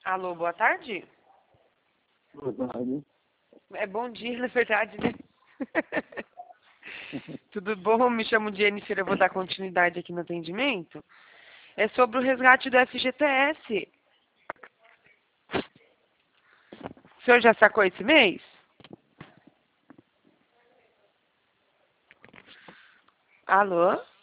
Alô, boa tarde? Boa tarde. É bom dia, na verdade, né? Tudo bom? Me chamo Jennifer, eu vou dar continuidade aqui no atendimento. É sobre o resgate do FGTS. O senhor já sacou esse mês? Alô?